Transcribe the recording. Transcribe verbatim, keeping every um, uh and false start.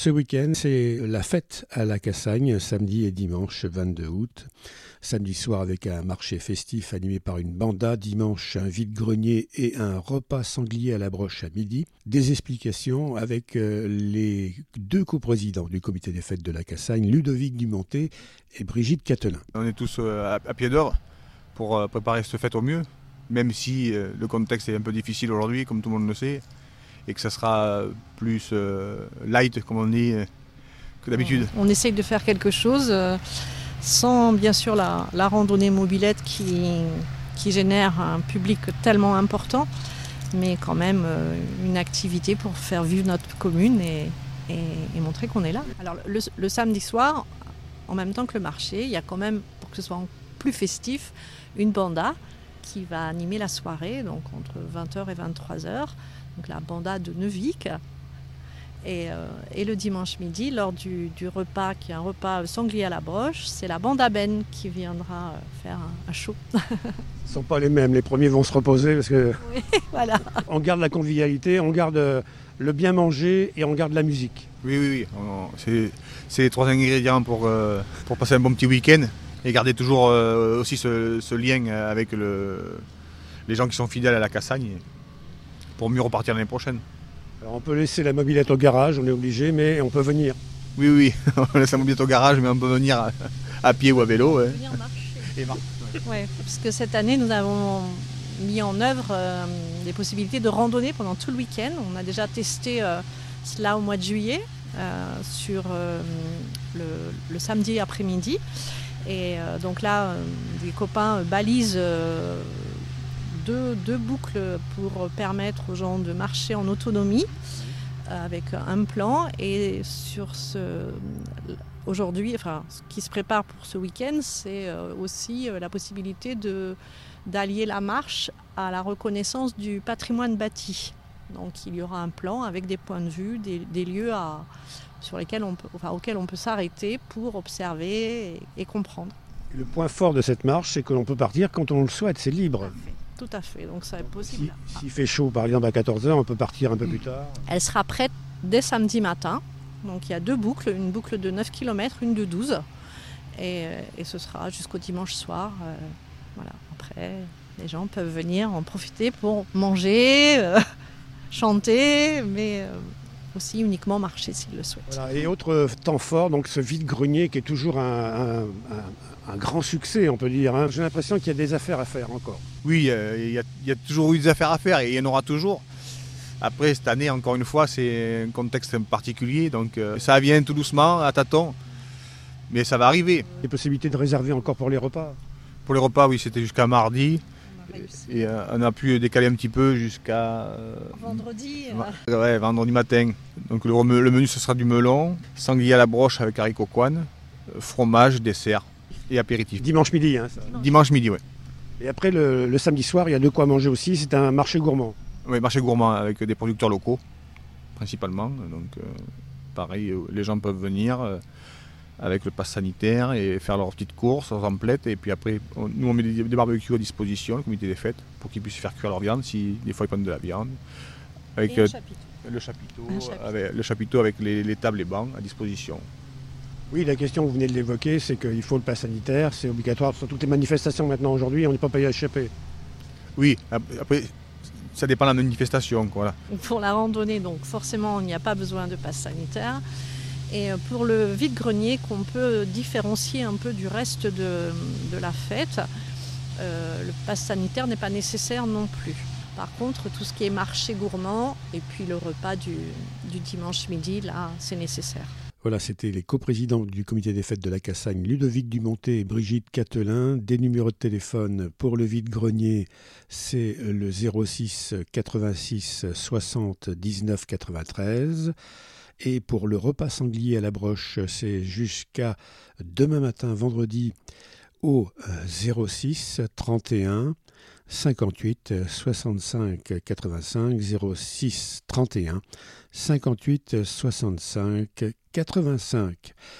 Ce week-end, c'est la fête à la Cassagne, samedi et dimanche vingt-deux août. Samedi soir avec un marché festif animé par une banda, dimanche un vide-grenier et un repas sanglier à la broche à midi. Des explications avec les deux coprésidents du comité des fêtes de la Cassagne, Ludovic Dumonté et Brigitte Catelin. On est tous à pied d'œuvre pour préparer cette fête au mieux, même si le contexte est un peu difficile aujourd'hui, comme tout le monde le sait, et que ça sera plus euh, light, comme on dit, euh, que d'habitude. On essaye de faire quelque chose euh, sans, bien sûr, la, la randonnée mobilette qui, qui génère un public tellement important, mais quand même euh, une activité pour faire vivre notre commune et, et, et montrer qu'on est là. Alors le, le samedi soir, en même temps que le marché, il y a quand même, pour que ce soit plus festif, une banda qui va animer la soirée, donc entre vingt heures et vingt-trois heures. Donc la banda de Neuvic. Et, euh, et le dimanche midi, lors du, du repas, qui est un repas sanglier à la broche, c'est la banda Ben qui viendra faire un, un show. Ce ne sont pas les mêmes, les premiers vont se reposer parce que oui, voilà. On garde la convivialité, on garde le bien manger et on garde la musique. Oui, oui, oui. On, c'est, c'est les trois ingrédients pour, euh, pour passer un bon petit week-end et garder toujours euh, aussi ce, ce lien avec le, les gens qui sont fidèles à la Cassagne, pour mieux repartir l'année prochaine. Alors on peut laisser la mobilette au garage, on est obligé, mais on peut venir. Oui, oui, on laisse la mobilette au garage, mais on peut venir à, à pied ou à vélo. Ouais. Venir marcher. Et marcher. Ouais. Ouais, parce que cette année, nous avons mis en œuvre euh, des possibilités de randonnée pendant tout le week-end. On a déjà testé euh, cela au mois de juillet, euh, sur euh, le, le samedi après-midi. Et euh, donc là, euh, des copains balisent euh, Deux, deux boucles pour permettre aux gens de marcher en autonomie euh, avec un plan. Et sur ce, aujourd'hui, enfin, ce qui se prépare pour ce week-end, c'est euh, aussi euh, la possibilité de, d'allier la marche à la reconnaissance du patrimoine bâti. Donc il y aura un plan avec des points de vue, des, des lieux à, sur lesquels on peut, enfin, auxquels on peut s'arrêter pour observer et, et comprendre. Le point fort de cette marche, c'est que l'on peut partir quand on le souhaite, c'est libre. Tout à fait, donc ça est possible. Si, s'il fait chaud, par exemple, à quatorze heures, on peut partir un peu plus tard. Elle sera prête dès samedi matin. Donc il y a deux boucles, une boucle de neuf kilomètres, une de douze. Et, et ce sera jusqu'au dimanche soir. Euh, voilà. Après, les gens peuvent venir en profiter pour manger, euh, chanter, mais euh, aussi uniquement marcher s'ils le souhaitent. Voilà. Et autre temps fort, donc ce vide-grenier qui est toujours un, un, un, un grand succès, on peut dire. Hein. J'ai l'impression qu'il y a des affaires à faire encore. Oui, euh, il, y a, il y a toujours eu des affaires à faire et il y en aura toujours. Après, cette année, encore une fois, c'est un contexte particulier, donc euh, ça vient tout doucement, à tâtons, mais ça va arriver. Des possibilités de réserver encore pour les repas? Pour les repas, oui, c'était jusqu'à mardi. Et euh, on a pu décaler un petit peu jusqu'à... Euh, vendredi euh... Ouais, vendredi matin. Donc le, le menu, ce sera du melon, sanglier à la broche avec haricots couane, fromage, dessert et apéritif. Dimanche midi, hein, ça. Dimanche midi, oui. Et après, le, le samedi soir, il y a de quoi manger aussi. C'est un marché gourmand. Oui, marché gourmand avec des producteurs locaux, principalement. Donc, euh, pareil, les gens peuvent venir euh, avec le pass sanitaire et faire leurs petites courses, leurs emplettes. Et puis après, on, nous, on met des, des barbecues à disposition, le comité des fêtes, pour qu'ils puissent faire cuire leur viande, si des fois ils prennent de la viande. Avec et euh, le chapiteau. Le chapiteau, chapiteau. avec, le chapiteau avec les, les tables et bancs à disposition. Oui, la question, vous venez de l'évoquer, c'est qu'il faut le pass sanitaire, c'est obligatoire sur toutes les manifestations maintenant aujourd'hui, on n'est pas payé à échapper. Oui, après, ça dépend de la manifestation. Voilà. Pour la randonnée, donc forcément, il n'y a pas besoin de pass sanitaire. Et pour le vide-grenier, qu'on peut différencier un peu du reste de, de la fête, euh, le pass sanitaire n'est pas nécessaire non plus. Par contre, tout ce qui est marché gourmand et puis le repas du, du dimanche midi, là, c'est nécessaire. Voilà, c'était les coprésidents du comité des fêtes de la Cassagne, Ludovic Dumonté et Brigitte Catelin. Des numéros de téléphone pour le vide-grenier, c'est le zéro six quatre-vingt-six soixante dix-neuf quatre-vingt-treize. Et pour le repas sanglier à la broche, c'est jusqu'à demain matin, vendredi, au zéro six trente et un cinquante-huit soixante-cinq quatre-vingt-cinq, zéro six trente et un cinquante-huit soixante-cinq quatre-vingt-cinq.